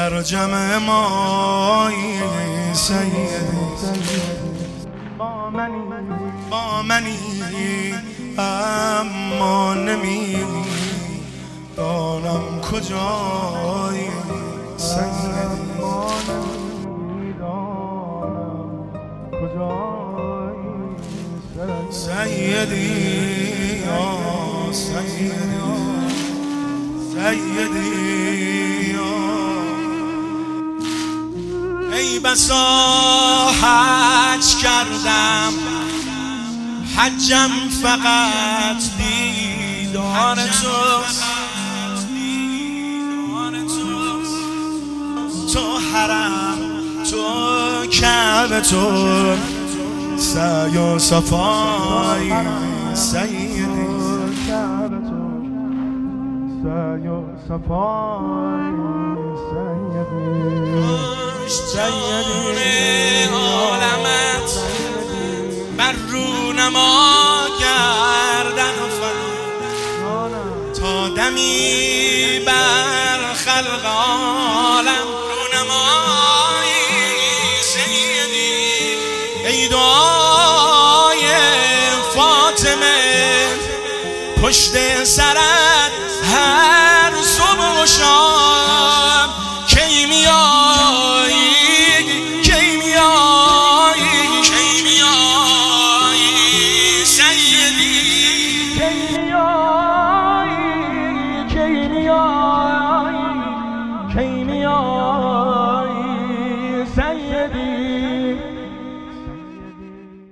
در جمع مایی سیدی با منی اما نمی دانم کجایی سیدی سیدی یا سیدی سیدی ای بسا حج کردم حجم فقط دیدار تو حرم تو کعبه تو سعی و صفای سیدی سعی و صفای سیدی عالمت بر رو نما گردن و تا دمی بر خلق عالم رو نمایی سیدی ای دعای فاطمه پشت سرم